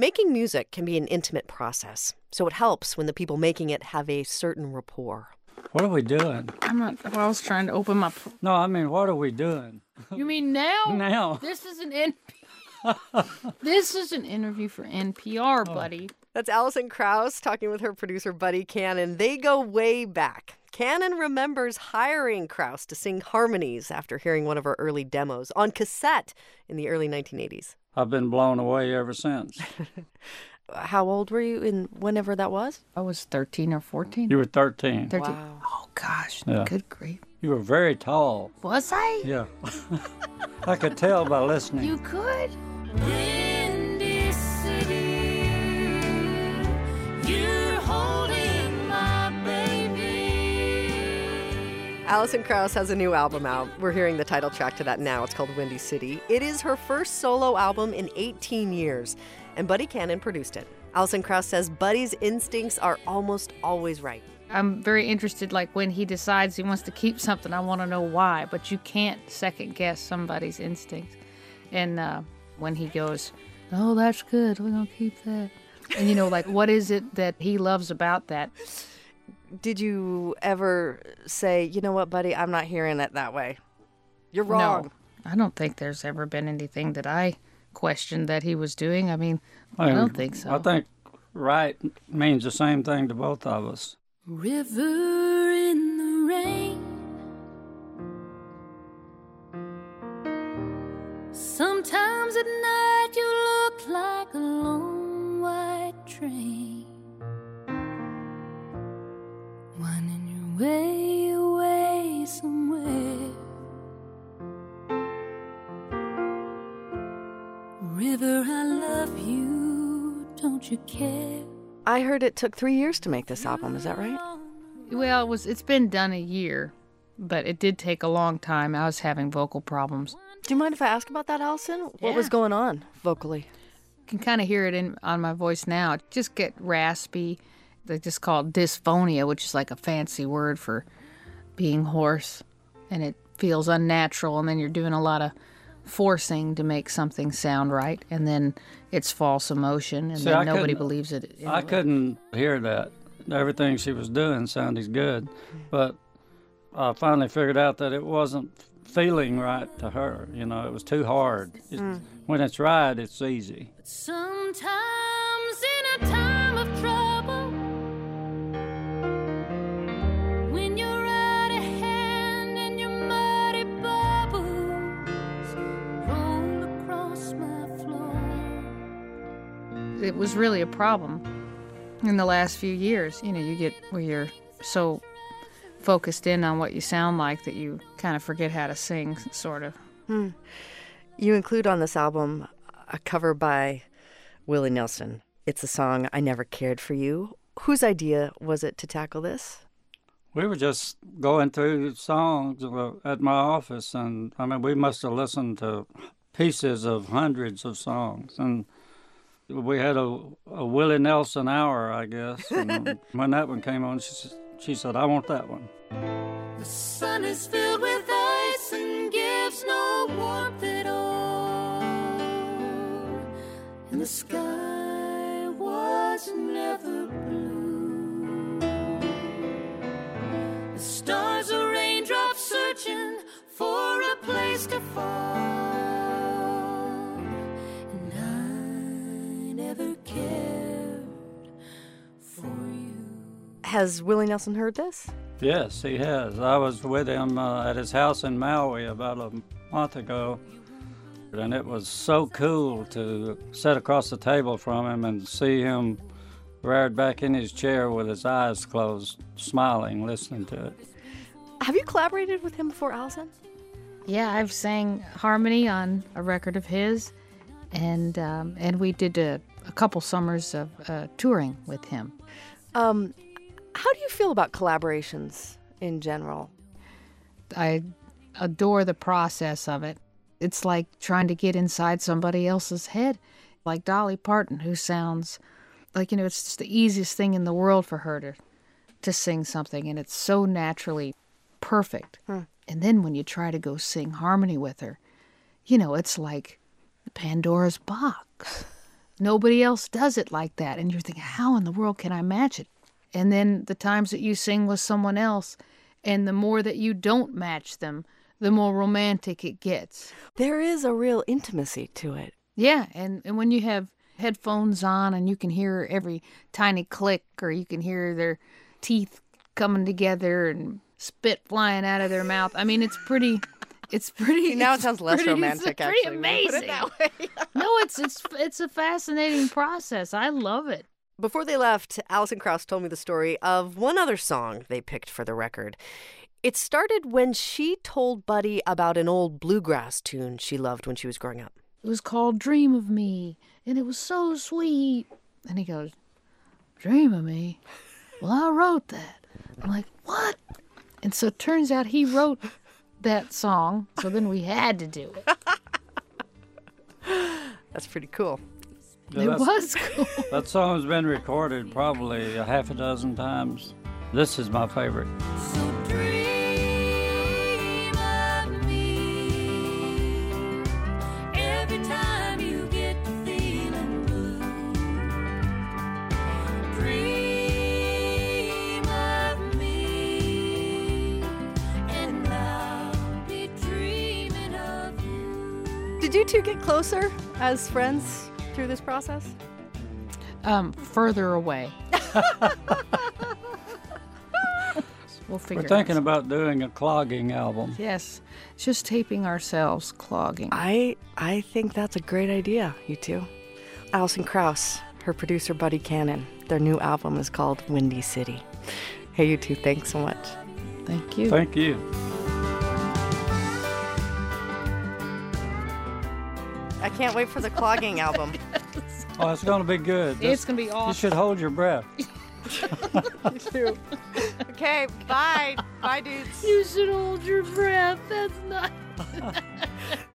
Making music can be an intimate process, so it helps when the people making it have a certain rapport. What are we doing? I was trying to open my... No, I mean, what are we doing? You mean now? Now. This is This is an interview for NPR, buddy. That's Alison Krauss talking with her producer, Buddy Cannon. They go way back. Cannon remembers hiring Krauss to sing harmonies after hearing one of her early demos on cassette in the early 1980s. I've been blown away ever since. How old were you in whenever that was? I was 13 or 14. You were 13. 13. Wow. Oh, gosh. Yeah. Good grief. You were very tall. Was I? Yeah. I could tell by listening. You could? Windy City, you're holding my baby. Alison Krauss has a new album out. We're hearing the title track to that now. It's called Windy City. It is her first solo album in 18 years, and Buddy Cannon produced it. Alison Krauss says Buddy's instincts are almost always right. I'm very interested, like when he decides he wants to keep something, I want to know why, but you can't second guess somebody's instincts. And when he goes, oh, that's good, we're going to keep that. And you know, like, what is it that he loves about that? Did you ever say, you know what, Buddy, I'm not hearing it that way? You're wrong. No, I don't think there's ever been anything that I questioned that he was doing. I mean, I don't think so. I think right means the same thing to both of us. River in the rain, sometimes at night you look like a long white train, winding your way away somewhere. River, I love you, don't you care? I heard it took 3 years to make this album. Is that right? Well, it's been done a year, but it did take a long time. I was having vocal problems. Do you mind if I ask about that, Alison? What was going on vocally? You can kind of hear it on my voice now. It just get raspy. They just call it dysphonia, which is like a fancy word for being hoarse. And it feels unnatural, and then you're doing a lot of forcing to make something sound right, and then it's false emotion, and then nobody believes it. Anyway. I couldn't hear that. Everything she was doing sounded good, but I finally figured out that it wasn't feeling right to her. You know, it was too hard. When it's right, it's easy. But sometimes in a time of trouble, when you're out of hand and your muddy bubbles roll across my floor. It was really a problem in the last few years. You know, you get where you're so focused in on what you sound like that you kind of forget how to sing, sort of. You include on this album a cover by Willie Nelson. It's the song I Never Cared for You. Whose idea was it to tackle this? We were just going through songs at my office, and I mean, we must have listened to pieces of hundreds of songs, and we had a Willie Nelson hour, I guess. And when that one came on, she said, I want that one. The sun is filled with ice and gives no warmth at all, and the sky was never blue. The stars are raindrops searching for a place to fall, and I never cared for you. Has Willie Nelson heard this? Yes, he has. I was with him at his house in Maui about a month ago, and it was so cool to sit across the table from him and see him reared back in his chair with his eyes closed, smiling, listening to it. Have you collaborated with him before, Alison? Yeah, I've sang harmony on a record of his, and we did a couple summers of touring with him. How do you feel about collaborations in general? I adore the process of it. It's like trying to get inside somebody else's head, like Dolly Parton, who sounds like, it's just the easiest thing in the world for her to sing something, and it's so naturally perfect. And then when you try to go sing harmony with her, it's like Pandora's box. nobody else does it like that. And you're thinking, how in the world can I match it? And then the times that you sing with someone else, and the more that you don't match them, the more romantic it gets. There is a real intimacy to it. Yeah, and when you have headphones on and you can hear every tiny click, or you can hear their teeth coming together and spit flying out of their mouth. I mean, it's pretty. Now it sounds less romantic, it's pretty actually. amazing. Put it that way. No, it's a fascinating process. I love it. Before they left, Alison Krauss told me the story of one other song they picked for the record. It started when she told Buddy about an old bluegrass tune she loved when she was growing up. It was called Dream of Me, and it was so sweet. And he goes, Dream of Me? Well, I wrote that. I'm like, what? And so it turns out he wrote that song, so then we had to do it. That's pretty cool. Yeah, It was cool. That song's been recorded probably a half a dozen times. This is my favorite. So dream of me every time you get to feeling blue. Dream of me, and I'll be dreaming of you. Did you two get closer as friends through this process? Further away. We'll figure We're it thinking out. about doing a clogging album. Yes, just taping ourselves clogging. I think that's a great idea, you two. Alison Krauss, her producer Buddy Cannon. Their new album is called Windy City. Hey, you two, thanks so much. Thank you. Thank you. I can't wait for the clogging album. Oh, it's going to be good. It's going to be You awesome. should hold your breath. Okay, bye. Bye, dudes. You should hold your breath. That's not.